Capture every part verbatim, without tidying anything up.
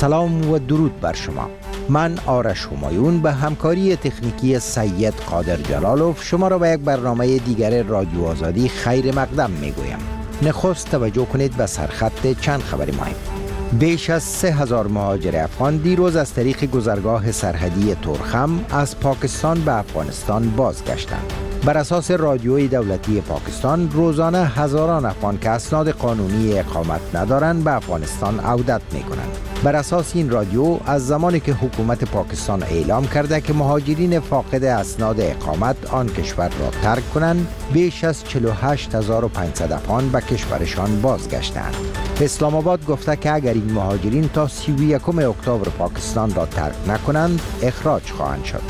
سلام و درود بر شما. من آرش همایون به همکاری تکنیکی سید قادر جلالوف شما را به یک برنامه دیگر رادیو آزادی خیر مقدم می گویم. نخست توجه کنید به سرخط چند خبر مهم. بیش از سه هزار مهاجر افغان دیروز از طریق گذرگاه سرحدی تورخم از پاکستان به افغانستان بازگشتند. بر اساس رادیوی دولتی پاکستان روزانه هزاران افغان که اسناد قانونی اقامت ندارند به افغانستان عودت می کنند. بر اساس این رادیو از زمانی که حکومت پاکستان اعلام کرده که مهاجرین فاقد اسناد اقامت آن کشور را ترک کنند، بیش از چهل و هشت هزار و پانصد افغان به کشورشان بازگشتند. اسلام آباد گفته که اگر این مهاجرین تا سی و یکم اکتبر پاکستان را ترک نکنند اخراج خواهند شد.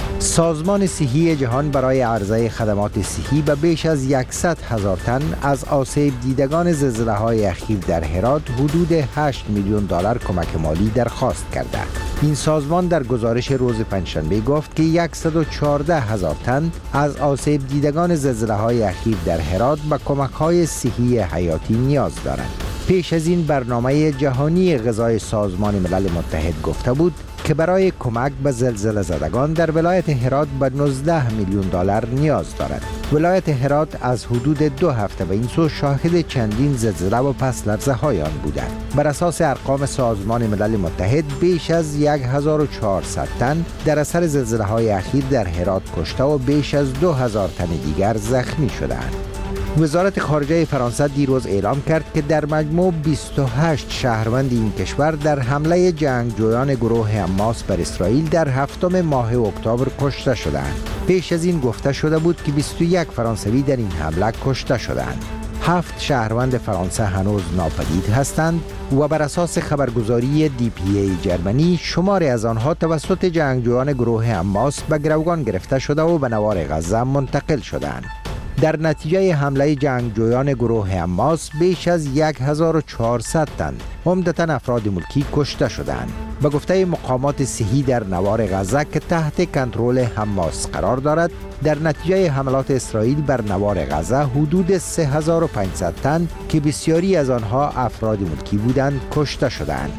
سازمان صحی جهان برای عرضه خدمات صحی به بیش از صد هزار تن از آسیب دیدگان زلزله‌های اخیر در هرات حدود هشت میلیون دلار کمک مالی درخواست کرده. این سازمان در گزارش روز پنجشنبه گفت که صد و چهارده هزار تن از آسیب دیدگان زلزله‌های اخیر در هرات به کمک‌های صحی حیاتی نیاز دارند. پیش از این برنامه جهانی غذای سازمان ملل متحد گفته بود که برای کمک به زلزله زدگان در ولایت هرات به نوزده میلیون دلار نیاز دارد. ولایت هرات از حدود دو هفته به این سو شاهد چندین زلزله و پس لرزه های آن بودند. بر اساس ارقام سازمان ملل متحد بیش از هزار و چهارصد تن در اثر زلزله های اخیر در هرات کشته و بیش از دو هزار تن دیگر زخمی شدند. وزارت خارجه فرانسه دیروز اعلام کرد که در مجموع بیست و هشت شهروند این کشور در حمله جنگجویان گروه حماس بر اسرائیل در هفتم ماه اکتبر کشته شدند. پیش از این گفته شده بود که بیست و یک فرانسوی در این حمله کشته شدند. هفت شهروند فرانسه هنوز ناپدید هستند و بر اساس خبرگزاری دی پی ای جرمنی شماری از آنها توسط جنگجویان گروه حماس به گروگان گرفته شده و به نوار غزه منتقل شدند. در نتیجه حمله جنگجویان گروه حماس بیش از هزار و چهارصد تن عمدتاً افراد ملکی کشته شدند. به گفته مقامات صحی در نوار غزه که تحت کنترل حماس قرار دارد، در نتیجه حملات اسرائیل بر نوار غزه حدود سه هزار و پانصد تن که بسیاری از آنها افراد ملکی بودند کشته شدند.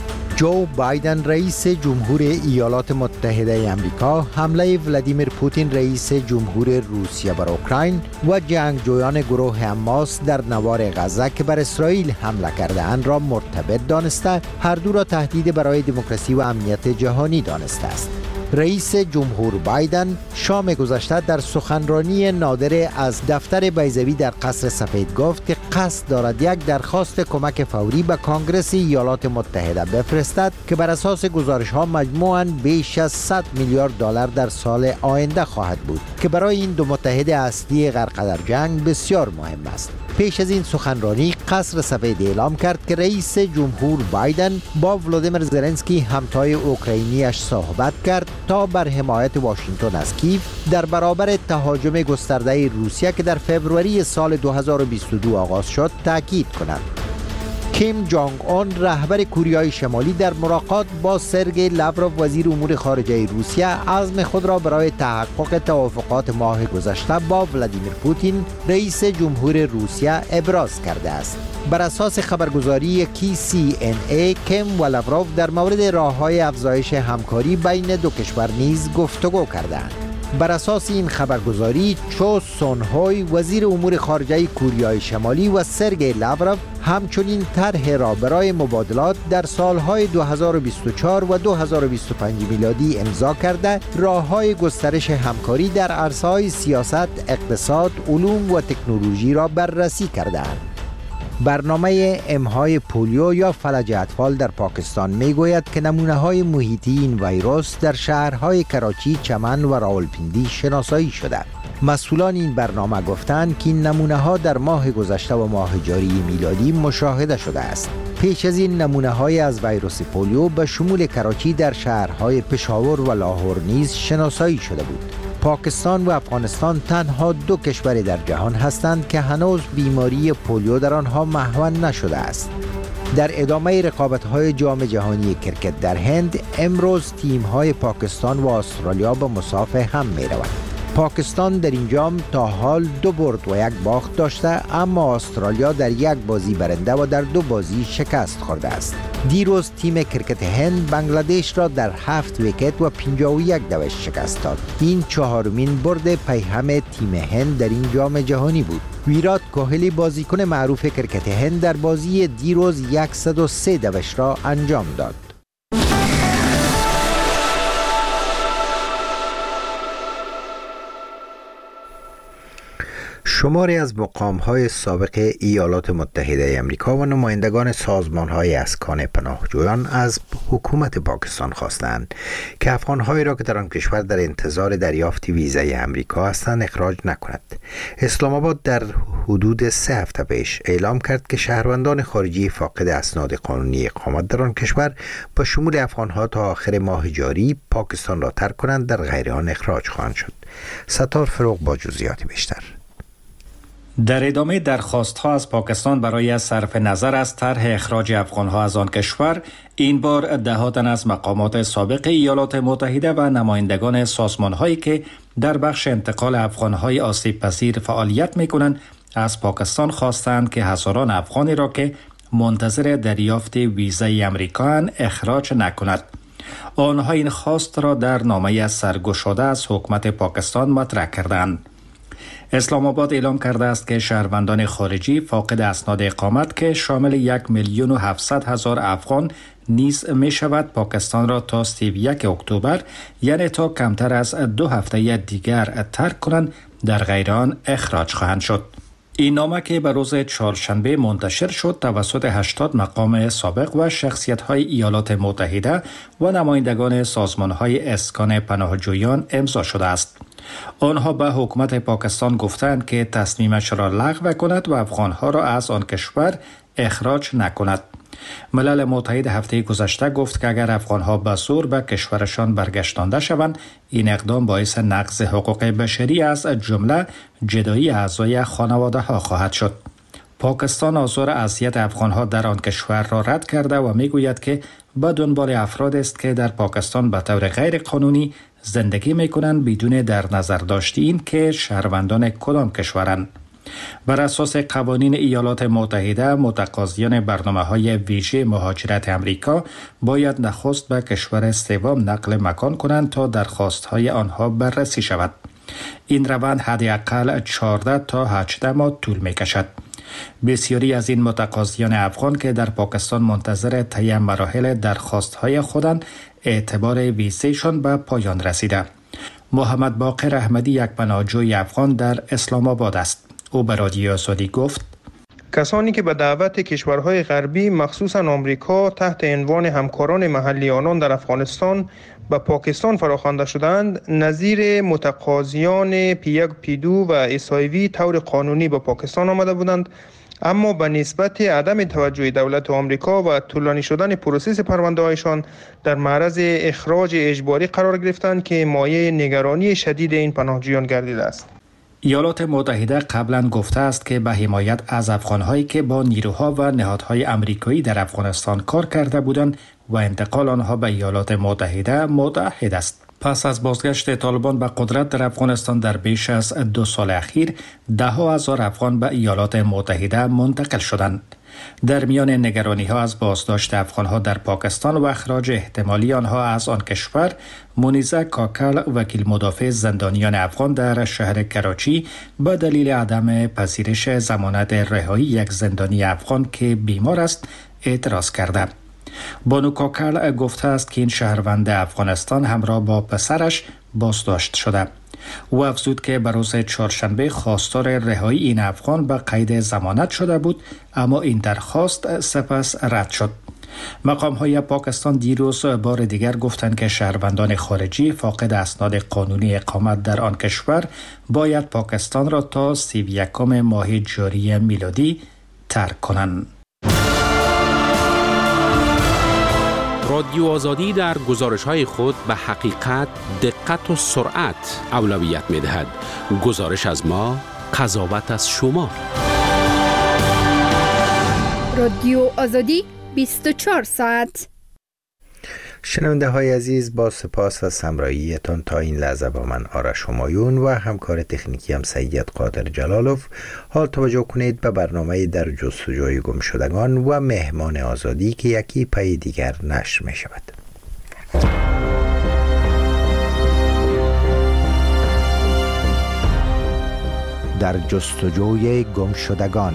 جو بایدن رئیس جمهور ایالات متحده آمریکا حمله ولادیمیر پوتین رئیس جمهور روسیه بر اوکراین و جنگجویان گروه حماس در نوار غزه که بر اسرائیل حمله کرده اند را مرتبط دانسته، هر دو را تهدید برای دموکراسی و امنیت جهانی دانسته است. رئیس جمهور بایدن شام گذشته در سخنرانی نادره از دفتر بیضوی در قصر سفید گفت که قصد دارد یک درخواست کمک فوری به کانگرس ایالات متحده بفرستد که بر اساس گزارش‌ها مجموعاً بیش از صد میلیارد دلار در سال آینده خواهد بود که برای این دو متحد اصلی غرق در جنگ بسیار مهم است. پیش از این سخنرانی قصر سفید اعلام کرد که رئیس جمهور بایدن با ولادیمیر زلنسکی همتای اوکراینیش صحبت کرد تا بر حمایت واشنگتن از کیف در برابر تهاجم گسترده روسیه که در فوریه سال دو هزار و بیست و دو آغاز شد تاکید کنند. کیم جانگ اون رهبر کوریای شمالی در ملاقات با سرگئی لاوروف وزیر امور خارجه روسیه عزم خود را برای تحقق توافقات ماه گذشته با ولادیمیر پوتین رئیس جمهور روسیه ابراز کرده است. بر اساس خبرگزاری کی سی ان ای، کیم و لاوروف در مورد راه‌های افزایش همکاری بین دو کشور نیز گفتگو کردند. بر اساس این خبرگزاری چو سون هوی وزیر امور خارجه کوریای شمالی و سرگئی لاوروف همچنین طرح را برای مبادلات در سالهای دو هزار و بیست و چهار و دو هزار و بیست و پنج میلادی امضا کرده راه‌های گسترش همکاری در عرصه‌های سیاست، اقتصاد، علوم و تکنولوژی را بررسی کردند. برنامه امهای پولیو یا فلج اطفال در پاکستان می گوید که نمونه های محیطی این ویروس در شهرهای کراچی، چمن و راولپیندی شناسایی شده. مسئولان این برنامه گفتند که این نمونه ها در ماه گذشته و ماه جاری میلادی مشاهده شده است. پیش از این نمونه های از ویروس پولیو به شمول کراچی در شهرهای پشاور و لاهور نیز شناسایی شده بود. پاکستان و افغانستان تنها دو کشور در جهان هستند که هنوز بیماری پولیو در آنها محو نشده است. در ادامه رقابت‌های جام جهانی کرکت در هند، امروز تیم‌های پاکستان و استرالیا به مسافه هم می‌روند. پاکستان در این جام تا حال دو برد و یک باخت داشته، اما استرالیا در یک بازی برنده و در دو بازی شکست خورده است. دیروز تیم کرکت هند بنگلادش را در هفت ویکت و پنجاه و یک دوش شکست داد. این چهارمین برد پیهم تیم هند در این جام جهانی بود. ویرات کوهلی بازیکن معروف کرکت هند در بازی دیروز صد و سه دوش را انجام داد. شماری از مقام‌های سابق ایالات متحده آمریکا و نمایندگان سازمان‌های اسکان پناهجویان از حکومت پاکستان خواستند که افغان‌هایی را که در آن کشور در انتظار دریافت ویزای آمریکا هستند اخراج نکند. اسلام آباد در حدود سه هفته پیش اعلام کرد که شهروندان خارجی فاقد اسناد قانونی اقامت در آن کشور با شمول افغان‌ها تا آخر ماه جاری پاکستان را ترک کنند، در غیر آن اخراج خواهند شد. ستار فروغ با جزئیات بیشتر. در ادامه درخواست‌ها از پاکستان برای صرف نظر از طرح اخراج افغان‌ها از آن کشور، این بار ده‌ها تن از مقامات سابق ایالات متحده و نمایندگان سازمان‌هایی که در بخش انتقال افغان‌های آسیب‌پذیر فعالیت می‌کنند، از پاکستان خواستند که هزاران افغانی را که منتظر دریافت ویزای آمریکا اخراج نکند. آنها این خواست را در نامه سرگشاده از حکومت پاکستان مطرح کردند. اسلام آباد اعلام کرده است که شهروندان خارجی فاقد اسناد اقامت که شامل یک میلیون و هفتصد هزار افغان نیز می شود پاکستان را تا سی و یک اکتبر، یعنی تا کمتر از دو هفته دیگر ترک کنند، در غیر آن اخراج خواهند شد. این نامه که به روز چهارشنبه منتشر شد توسط هشتاد مقام سابق و شخصیت‌های ایالات متحده و نمایندگان سازمان‌های اسکان پناهجویان امضا شده است. آنها به حکومت پاکستان گفتند که تصمیمش را لغو کند و افغانها را از آن کشور اخراج نکند. ملل متحد هفته گذشته گفت که اگر افغانها به زور به کشورشان برگشتانده شوند، این اقدام باعث نقض حقوق بشری از جمله جدایی اعضای خانواده ها خواهد شد. پاکستان آزار اذیت افغانها در آن کشور را رد کرده و میگوید که به دنبال افراد است که در پاکستان به طور غیر قانونی زندگی میکنند بدون در نظر داشت این که شهروندان کدام کشورند. بر اساس قوانین ایالات متحده، متقاضیان برنامه‌های ویژه مهاجرت امریکا باید نخست به کشور سوم نقل مکان کنند تا درخواست‌های آنها بررسی شود. این روند حداقل چهارده تا هجده ماه طول می‌کشد. بسیاری از این متقاضیان افغان که در پاکستان منتظر طی مراحل درخواست‌های خودند، اعتبار ویزایشان به پایان رسیده. محمد باقر احمدی یک پناهجوی افغان در اسلام آباد است. او به رادیو آزادی گفت: کسانی که به دعوت کشورهای غربی مخصوصاً آمریکا تحت عنوان همکاران محلی آنان در افغانستان به پاکستان فراخوانده شدند، نظیر متقاضیان پی یک پی دو و اس آی وی طور قانونی به پاکستان آمده بودند، اما به نسبت عدم توجه دولت آمریکا و طولانی شدن پروسس پرونده‌هایشان در معرض اخراج اجباری قرار گرفتند که مایه نگرانی شدید این پناهجویان گردیده است. ایالات متحده قبلا گفته است که به حمایت از افغان‌هایی که با نیروها و نهادهای آمریکایی در افغانستان کار کرده بودند و انتقال آنها به ایالات متحده متعهد است. پس از بازگشت طالبان به قدرت در افغانستان در بیش از دو سال اخیر، ده ها هزار افغان به ایالات متحده منتقل شدند. در میان نگرانی ها از بازداشت افغان ها در پاکستان و اخراج احتمالی آنها از آن کشور، منیزه کاکل وکیل مدافع زندانیان افغان در شهر کراچی به دلیل عدم پذیرش ضمانت رهایی یک زندانی افغان که بیمار است اعتراض کرده. بانو کاکل گفته است که این شهروند افغانستان همراه با پسرش بازداشت شده. او افزود که به روز چهارشنبه خواستار رهایی این افغان به قید ضمانت شده بود، اما این درخواست سپس رد شد. مقام‌های پاکستان دیروز بار دیگر گفتند که شهروندان خارجی فاقد اسناد قانونی اقامت در آن کشور باید پاکستان را تا سی و یکم ماه جاری میلادی ترک کنند. رادیو آزادی در گزارش‌های خود به حقیقت، دقت و سرعت اولویت می‌دهد. گزارش از ما، قضاوت از شما. رادیو آزادی بیست و چهار ساعت. شنونده های عزیز، با سپاس از همراهیتان تا این لحظه با من آرش همایون و همکار تکنیکی هم سید قادر جلالوف. حال توجه کنید به برنامه در جستجوی گمشدگان و مهمان آزادی که یکی پی دیگر نشر می شود. در جستجوی گمشدگان.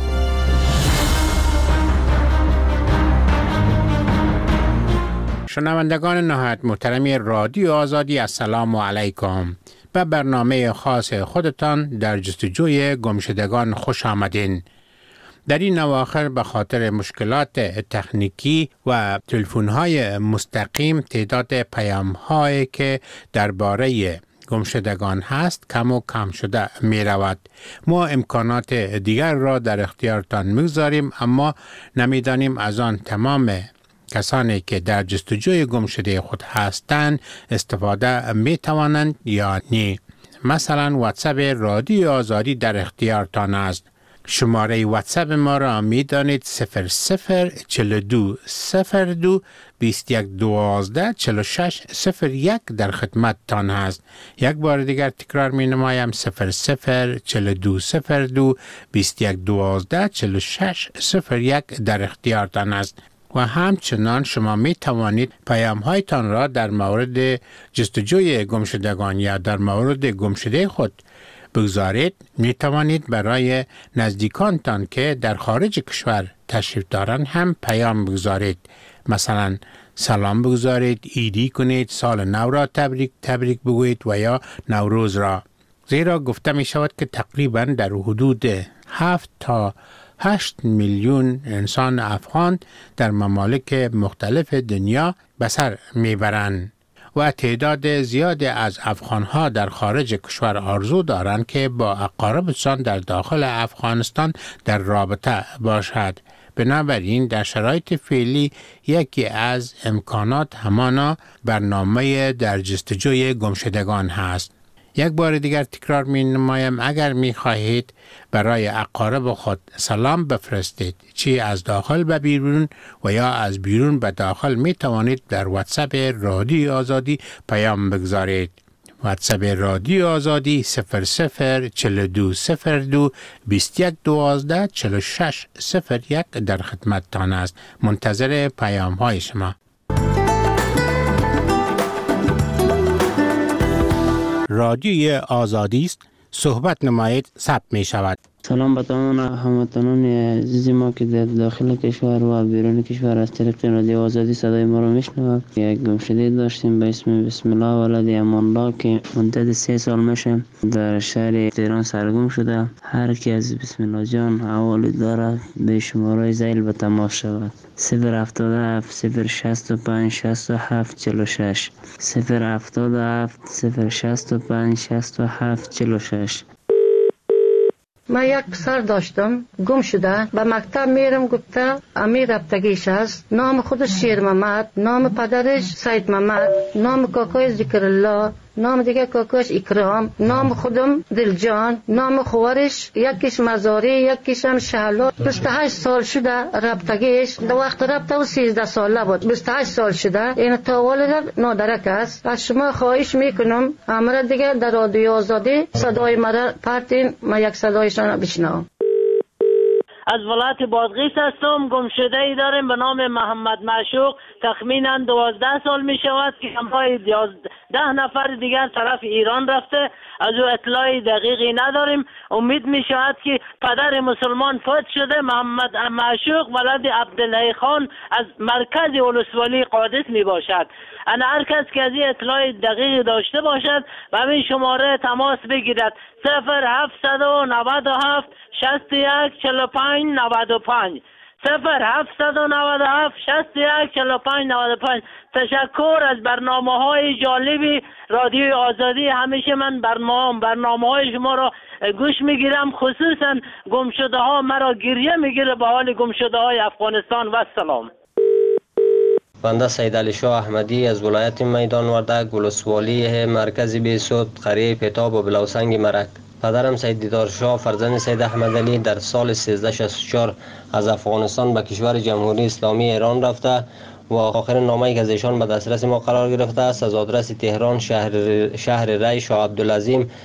شنوندگان نهایت محترمی رادیو آزادی، السلام علیکم. به برنامه خاص خودتان در جستجوی گمشدگان خوش آمدین. در این اواخر به خاطر مشکلات تکنیکی و تلفن‌های مستقیم تعداد پیام‌هایی که درباره گمشدگان هست کم و کم شده می رود. ما امکانات دیگر را در اختیارتان می‌گذاریم، اما نمی‌دانیم از آن تمام کسانی که در جستجوی گمشده خود هستند استفاده می توانند یا نه. مثلا واتساپ رادیو آزادی در اختیارتان است. شماره واتساپ ما را می دانید صفر صفر چهل و دو صفر دو بیست و یک دوازده چهل و شش صفر یک در خدمت تان است. یک بار دیگر تکرار می نمایم صفر صفر چهل و دو صفر دو بیست و یک دوازده چهل و شش صفر یک در اختیارتان است. و همچنان شما می توانید پیام هایتان را در مورد جستجوی گمشدگان یا در مورد گمشده خود بگذارید. می توانید برای نزدیکانتان که در خارج کشور تشریف دارند هم پیام بگذارید. مثلا سلام بگذارید، ایدی کنید، سال نو را تبریک تبریک بگویید و یا نوروز را. زیرا گفته می شود که تقریبا در حدود هفت تا هشت میلیون انسان افغان در ممالک مختلف دنیا به سر میبرند و تعداد زیادی از افغانها در خارج کشور آرزو دارند که با اقاربشان در داخل افغانستان در رابطه باشد. بنابراین در شرایط فعلی یکی از امکانات همانا برنامه در جستجوی گمشدگان هست. یک بار دیگر تکرار می نمایم، اگر می خواهید برای اقارب خود سلام بفرستید، چی از داخل به بیرون و یا از بیرون به داخل، می توانید در واتساپ رادیو آزادی پیام بگذارید. واتساپ رادیو آزادی صفر صفر چهل و دو صفر دو بیست و یک دوازده چهل و شش صفر یک در خدمت تان است. منتظر پیام های شما. رادیوی آزادی است، صحبت نمایید، ثبت می شود. سلام به تمام هموطنان عزیز ما که در داخل کشور و بیرون کشور از طریق رادیو آزادی صدای ما را میشنوند. یک گمشده داشتیم به اسم بسم الله ولد امان الله که مدت سه سال میشه در شهر تهران سرگم شده. هر کی از بسم الله جان حوالی داره به شماره زیل به تماس شود. صفر هفتاد و هفت صفر شصت و پنج شصت و هفت چهل و شش صفر هفتاد و هفت صفر شصت و پنج شصت و هفت چهل و شش. من یک پسر داشتم گم شده، به مکتب میرم گفته امیر رفتگیش است. نام خودش شیر محمد، نام پدرش سید محمد، نام کاکایش ذکر الله، نام دیگه کاکاش اکرام، نام خودم دلجان، نام خوارش یکیش مزاری یکیش هم شهلا. بیست و هشت سال شده رفتگیش، در وقت رفته و سیزده ساله بود. بیست و هشت سال شده، این تا والد نادرک است. از شما خواهش میکنم امر دیگه در رادیو آزادی صدای مرا پرتین، ما یک صدایشان بشنوم. از ولایت بادغیس هستم. گمشده ای داریم به نام محمد معشوق، تخمینا دوازده سال می شود که همراه ده نفر دیگر طرف ایران رفته. از او اطلاعی دقیقی نداریم. امید می شود که پدر مسلمان فوت شده. محمد معشوق ولد عبدالله خان از مرکز ولسوالی قادس می باشد. انا هر کس که از این اطلاع دقیق داشته باشد و همین شماره تماس بگیرد صفر هفتصد و نود و هفت شصت و یک چهل و پنج نود و پنج صفر هفتصد و نود و هفت شصت و یک چهل و پنج نود و پنج. تشکر از برنامه های جالبی رادیو آزادی. همیشه من برنامه برنامه های شما را گوش میگیرم، خصوصا گمشده ها مرا گریه میگیره به حال گمشده های افغانستان. و سلام. بنده سید علی شاه احمدی از ولایت میدان وردک، ولسوالی مرکز بیسود، قریه پتاب و بلوسنگ مرک. پدرم سید دیدار شاه فرزند سید احمد علی در سال سیزده شصت و چهار از افغانستان به کشور جمهوری اسلامی ایران رفته و آخرین نامه‌ای که از ایشان به دسترس ما قرار گرفته است از آدرس تهران شهر شهر ری شاه عبدالعظیم